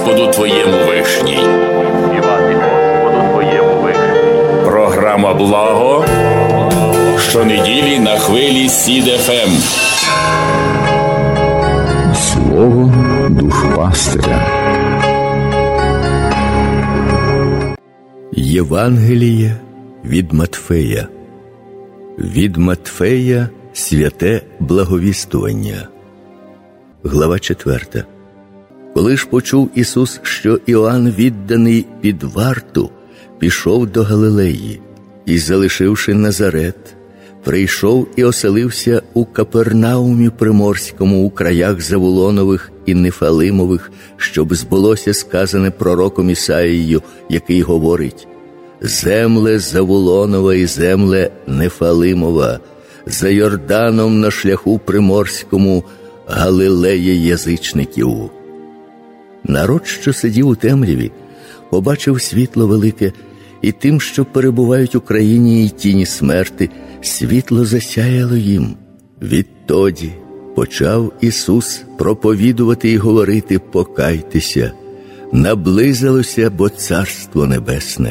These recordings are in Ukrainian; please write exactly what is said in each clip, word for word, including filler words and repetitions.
Господу твоєму вишній. Співати Господу твоєму вишній. Програма «Благо» щонеділі на хвилі СІД еф ем. Слово душпастиря. Євангеліє від Матфея. Від Матфея святе благовістування. Глава четверта. Коли ж почув Ісус, що Іоанн, відданий під варту, пішов до Галилеї, і, залишивши Назарет, прийшов і оселився у Капернаумі Приморському, у краях Завулонових і Нефалимових, щоб збулося сказане пророком Ісаїєю, який говорить: «Земле Завулонова і земле Нефалимова, за Йорданом на шляху Приморському, Галилея язичників». Народ, що сидів у темряві, побачив світло велике, і тим, що перебувають у країні й тіні смерти, світло засяяло їм. Відтоді почав Ісус проповідувати і говорити: «Покайтеся, наблизилося, бо Царство Небесне».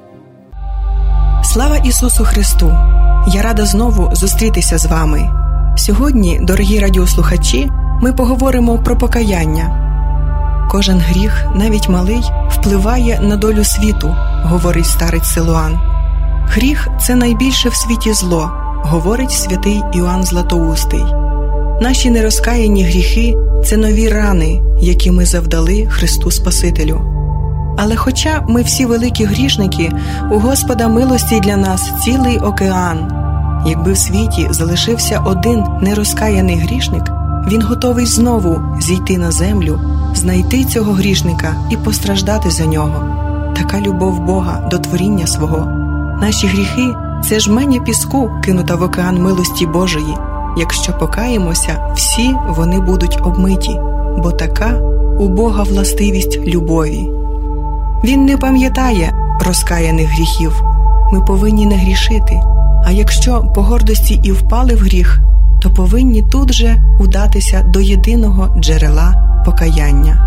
Слава Ісусу Христу! Я рада знову зустрітися з вами. Сьогодні, дорогі радіослухачі, ми поговоримо про покаяння. Кожен гріх, навіть малий, впливає на долю світу, говорить старець Силуан. Гріх – це найбільше в світі зло, говорить святий Іоанн Златоустий. Наші нерозкаяні гріхи – це нові рани, які ми завдали Христу Спасителю. Але хоча ми всі великі грішники, у Господа милості для нас цілий океан. Якби в світі залишився один нерозкаяний грішник, він готовий знову зійти на землю, знайти цього грішника і постраждати за нього. Така любов Бога до творіння свого. Наші гріхи – це жменя піску, кинута в океан милості Божої. Якщо покаємося, всі вони будуть обмиті, бо така у Бога властивість любові. Він не пам'ятає розкаяних гріхів. Ми повинні не грішити. А якщо по гордості і впали в гріх, то повинні тут же удатися до єдиного джерела покаяння.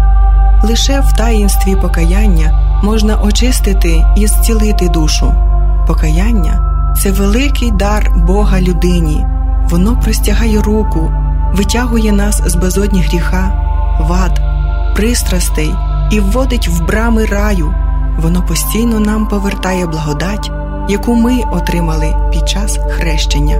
Лише в таїнстві покаяння можна очистити і зцілити душу. Покаяння – це великий дар Бога людині. Воно простягає руку, витягує нас з безодні гріха, вад, пристрастей і вводить в брами раю. Воно постійно нам повертає благодать, яку ми отримали під час хрещення.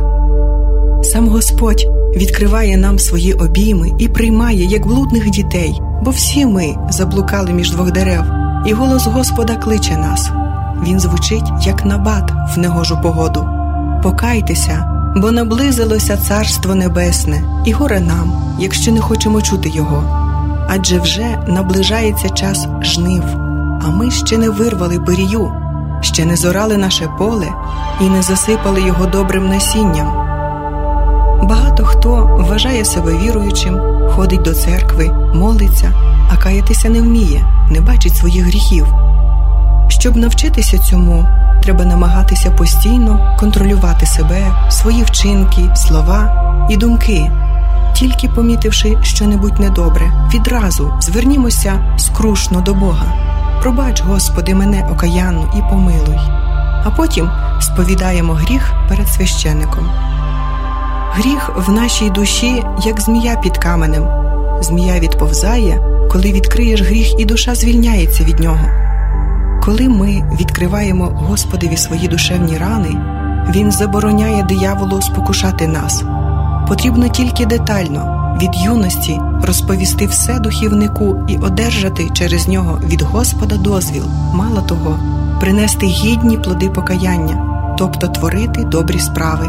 Сам Господь відкриває нам свої обійми і приймає, як блудних дітей, бо всі ми заблукали між двох дерев, і голос Господа кличе нас. Він звучить, як набат в негожу погоду. «Покайтеся, бо наблизилося Царство Небесне, і горе нам, якщо не хочемо чути його. Адже вже наближається час жнив, а ми ще не вирвали пирію, ще не зорали наше поле і не засипали його добрим насінням». Багато хто вважає себе віруючим, ходить до церкви, молиться, а каятися не вміє, не бачить своїх гріхів. Щоб навчитися цьому, треба намагатися постійно контролювати себе, свої вчинки, слова і думки. Тільки помітивши що-небудь недобре, відразу звернімося скрушно до Бога. «Пробач, Господи, мене окаянну і помилуй». А потім сповідаємо гріх перед священником. Гріх в нашій душі, як змія під каменем. Змія відповзає, коли відкриєш гріх, і душа звільняється від нього. Коли ми відкриваємо Господеві свої душевні рани, Він забороняє дияволу спокушати нас. Потрібно тільки детально, від юності, розповісти все духівнику і одержати через нього від Господа дозвіл, мало того, принести гідні плоди покаяння, тобто творити добрі справи.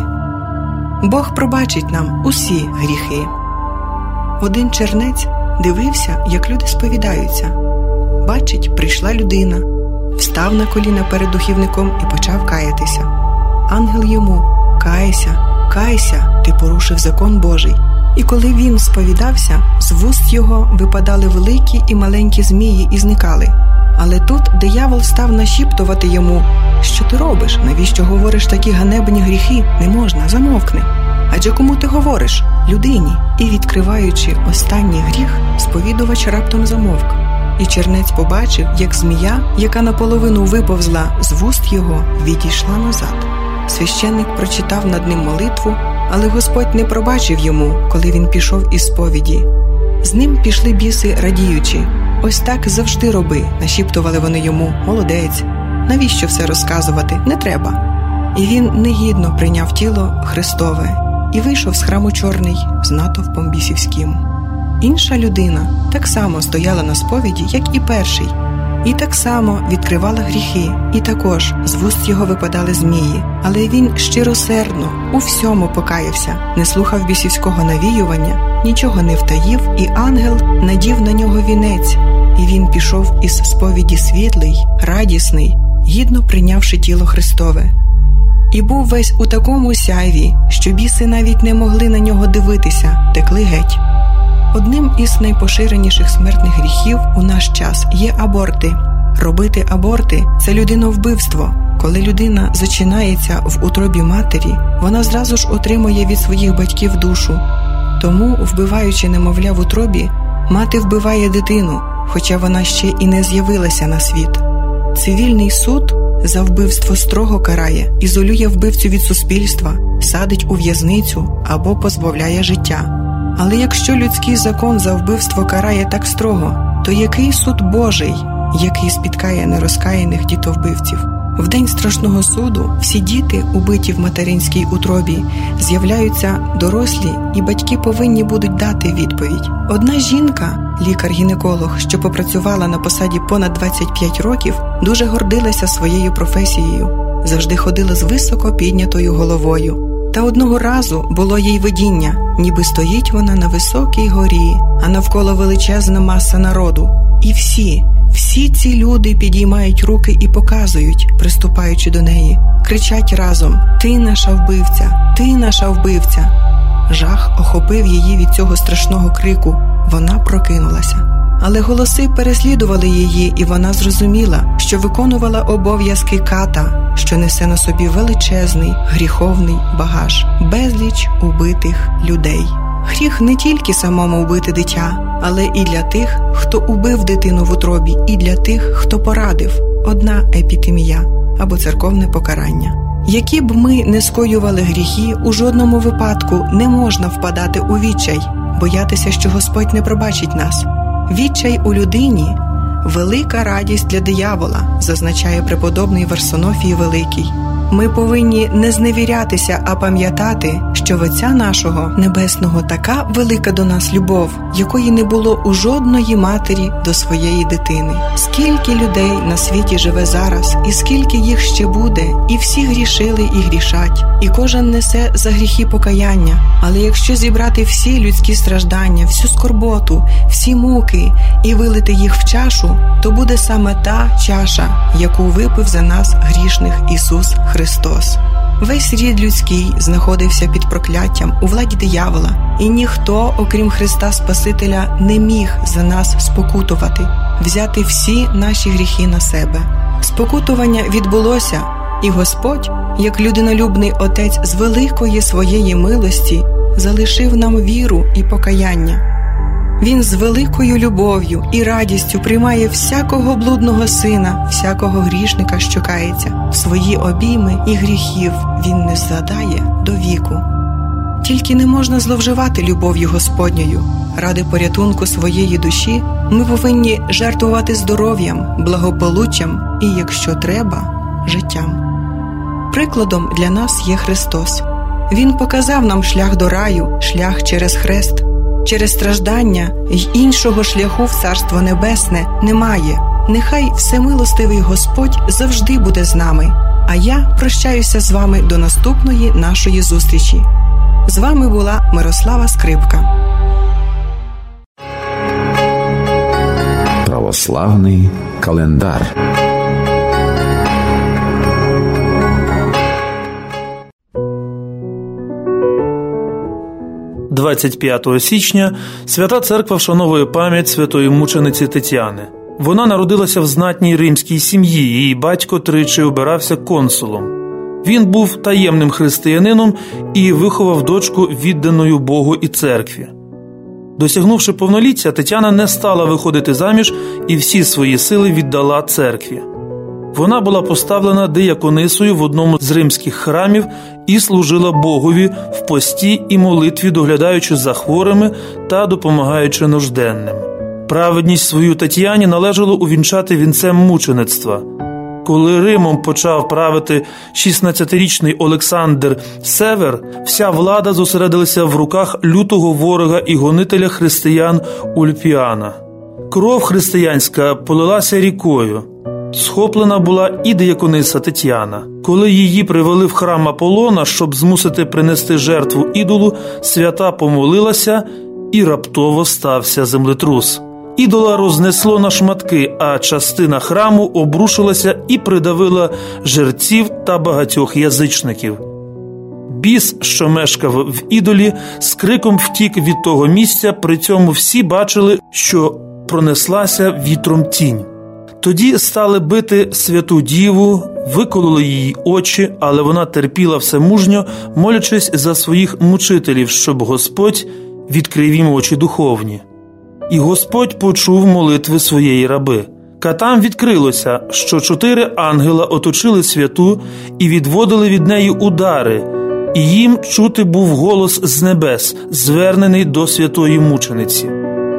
Бог пробачить нам усі гріхи. Один чернець дивився, як люди сповідаються. Бачить, прийшла людина, встав на коліна перед духівником і почав каятися. Ангел йому: «Кайся, кайся, ти порушив закон Божий». І коли він сповідався, з вуст його випадали великі і маленькі змії і зникали. Але тут диявол став нашіптувати йому: «Що ти робиш? Навіщо говориш такі ганебні гріхи? Не можна, замовкни. Адже кому ти говориш? Людині». І, відкриваючи останній гріх, сповідувач раптом замовк. і чернець побачив, як змія, яка наполовину виповзла з вуст його, відійшла назад. Священник прочитав над ним молитву, але Господь не пробачив йому, коли він пішов із сповіді. З ним пішли біси, радіючи. «Ось так завжди роби», – нашіптували вони йому. «Молодець! Навіщо все розказувати? Не треба!» І він негідно прийняв тіло Христове і вийшов з храму чорний з натовпом бісівським. Інша людина так само стояла на сповіді, як і перший, і так само відкривала гріхи, і також з вуст його випадали змії. Але він щиросердно у всьому покаявся, не слухав бісівського навіювання, нічого не втаїв, і ангел надів на нього вінець, і він пішов із сповіді світлий, радісний, гідно прийнявши тіло Христове. І був весь у такому сяйві, що біси навіть не могли на нього дивитися, текли геть. Одним із найпоширеніших смертних гріхів у наш час є аборти. Робити аборти – це людиновбивство. Коли людина зачинається в утробі матері, вона зразу ж отримує від своїх батьків душу. Тому, вбиваючи немовля в утробі, мати вбиває дитину, хоча вона ще і не з'явилася на світ. Цивільний суд за вбивство строго карає, ізолює вбивцю від суспільства, садить у в'язницю або позбавляє життя. Але якщо людський закон за вбивство карає так строго, то який суд Божий, який спіткає нерозкаяних дітовбивців? В день страшного суду всі діти, убиті в материнській утробі, з'являються дорослі, і батьки повинні будуть дати відповідь. Одна жінка, лікар-гінеколог, що попрацювала на посаді понад двадцять п'ять років, дуже гордилася своєю професією, завжди ходила з високо піднятою головою. Та одного разу було їй видіння, ніби стоїть вона на високій горі, а навколо величезна маса народу. І всі, всі ці люди підіймають руки і показують, приступаючи до неї. Кричать разом: «Ти наша вбивця! Ти наша вбивця!» Жах охопив її від цього страшного крику. Вона прокинулася. Але голоси переслідували її, і вона зрозуміла, що виконувала обов'язки ката, що несе на собі величезний гріховний багаж, безліч убитих людей. Гріх не тільки самому вбити дитя, але і для тих, хто убив дитину в утробі, і для тих, хто порадив. Одна епітемія або церковне покарання. Які б ми не скоювали гріхи, у жодному випадку не можна впадати у відчай, боятися, що Господь не пробачить нас. Відчай у людині – велика радість для диявола, зазначає преподобний Варсонофій Великий. Ми повинні не зневірятися, а пам'ятати, що в Отця нашого Небесного така велика до нас любов, якої не було у жодної матері до своєї дитини. Скільки людей на світі живе зараз, і скільки їх ще буде, і всі грішили і грішать, і кожен несе за гріхи покаяння. Але якщо зібрати всі людські страждання, всю скорботу, всі муки і вилити їх в чашу, то буде саме та чаша, яку випив за нас грішних Ісус Христос. Весь рід людський знаходився під прокляттям у владі диявола, і ніхто, окрім Христа Спасителя, не міг за нас спокутувати, взяти всі наші гріхи на себе. Спокутування відбулося, і Господь, як людинолюбний Отець з великої своєї милості, залишив нам віру і покаяння. Він з великою любов'ю і радістю приймає всякого блудного сина, всякого грішника, що кається. В свої обійми і гріхів він не згадає до віку. Тільки не можна зловживати любов'ю Господньою. Ради порятунку своєї душі ми повинні жертвувати здоров'ям, благополуччям і, якщо треба, життям. Прикладом для нас є Христос. Він показав нам шлях до раю, шлях через хрест. Через страждання й іншого шляху в Царство Небесне немає. Нехай всемилостивий Господь завжди буде з нами. А я прощаюся з вами до наступної нашої зустрічі. З вами була Мирослава Скрипка. Православний календар. двадцять п'ятого січня Свята Церква вшановує пам'ять святої мучениці Тетяни. Вона народилася в знатній римській сім'ї, її батько тричі обирався консулом. Він був таємним християнином і виховав дочку відданою Богу і церкві. Досягнувши повноліття, Тетяна не стала виходити заміж і всі свої сили віддала церкві. Вона була поставлена дияконисою в одному з римських храмів і служила Богові в пості і молитві, доглядаючи за хворими та допомагаючи нужденним. Праведність свою Тетяні належало увінчати вінцем мучеництва. Коли Римом почав правити шістнадцятирічний Олександр Север, вся влада зосередилася в руках лютого ворога і гонителя християн Ульпіана. Кров християнська полилася рікою. Схоплена була і диякониса Тетяна. Коли її привели в храм Аполлона, щоб змусити принести жертву ідолу, свята помолилася і раптово стався землетрус. Ідола рознесло на шматки, а частина храму обрушилася і придавила жерців та багатьох язичників. Біс, що мешкав в ідолі, з криком втік від того місця, при цьому всі бачили, що пронеслася вітром тінь. Тоді стали бити святу діву, викололи її очі, але вона терпіла все мужньо, молячись за своїх мучителів, щоб Господь відкрив їм очі духовні. І Господь почув молитви своєї раби. Катам відкрилося, що чотири ангела оточили святу і відводили від неї удари, і їм чути був голос з небес, звернений до святої мучениці.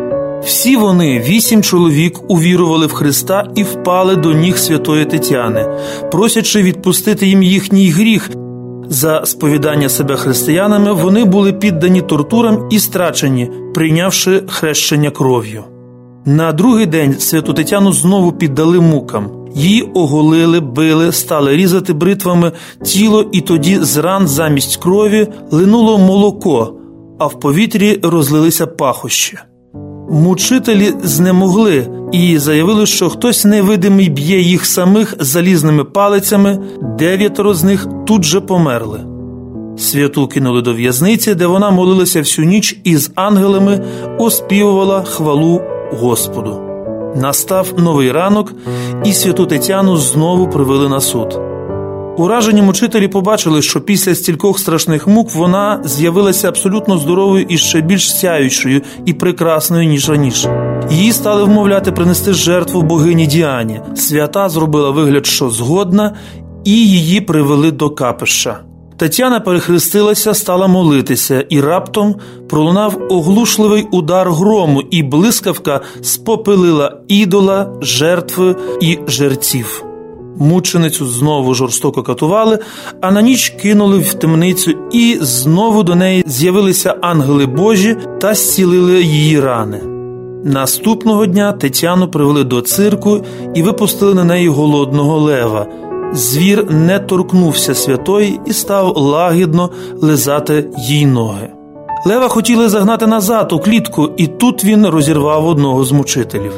Всі вони, вісім чоловік, увірували в Христа і впали до ніг святої Тетяни, просячи відпустити їм їхній гріх. За сповідання себе християнами вони були піддані тортурам і страчені, прийнявши хрещення кров'ю. На другий день святу Тетяну знову піддали мукам. Її оголили, били, стали різати бритвами тіло, і тоді з ран замість крові линуло молоко, а в повітрі розлилися пахощі. Мучителі знемогли і заявили, що хтось невидимий б'є їх самих залізними палицями, дев'ятеро з них тут же померли. Святу кинули до в'язниці, де вона молилася всю ніч і з ангелами оспівувала хвалу Господу. Настав новий ранок, і святу Тетяну знову привели на суд. Уражені мучителі побачили, що після стількох страшних мук вона з'явилася абсолютно здоровою і ще більш сяючою і прекрасною, ніж раніше. Її стали вмовляти принести жертву богині Діані. Свята зробила вигляд, що згодна, і її привели до капища. Тетяна перехрестилася, стала молитися, і раптом пролунав оглушливий удар грому, і блискавка спопилила ідола, жертви і жерців. Мученицю знову жорстоко катували, а на ніч кинули в темницю, і знову до неї з'явилися ангели Божі та зцілили її рани. Наступного дня Тетяну привели до цирку і випустили на неї голодного лева. Звір не торкнувся святої і став лагідно лизати їй ноги. Лева хотіли загнати назад у клітку, і тут він розірвав одного з мучителів.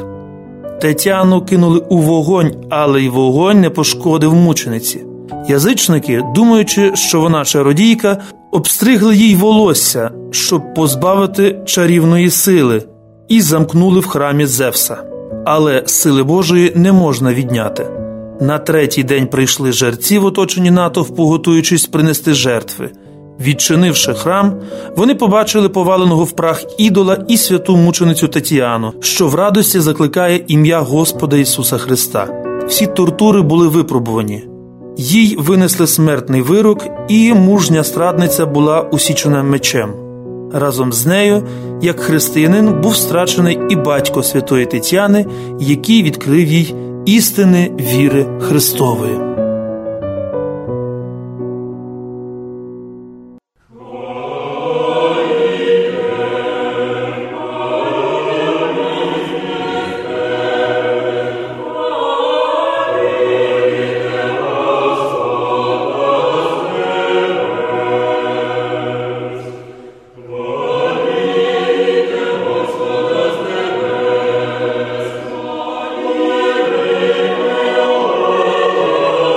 Тетяну кинули у вогонь, але й вогонь не пошкодив мучениці. Язичники, думаючи, що вона чародійка, обстригли їй волосся, щоб позбавити чарівної сили, і замкнули в храмі Зевса. Але сили Божої не можна відняти. На третій день прийшли жерці в оточенні натовпу, готуючись принести жертви. Відчинивши храм, вони побачили поваленого в прах ідола і святу мученицю Тетяну, що в радості закликає ім'я Господа Ісуса Христа. Всі тортури були випробувані. Їй винесли смертний вирок, і мужня страдниця була усічена мечем. Разом з нею, як християнин, був страчений і батько святої Тетяни, який відкрив їй істини віри Христової. Oh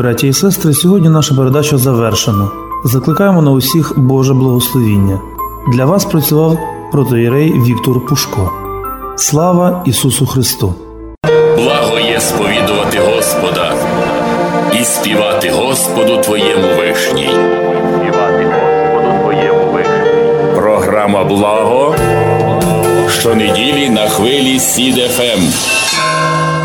браті і сестри, сьогодні наша передача завершена. Закликаємо на усіх Боже благословіння. Для вас працював протоієрей Віктор Пушко. Слава Ісусу Христу! Благо є сповідувати Господа і співати Господу твоєму вишній. Співати Господу твоєму вишній. Програма «Благо» щонеділі на хвилі Сід еф ем.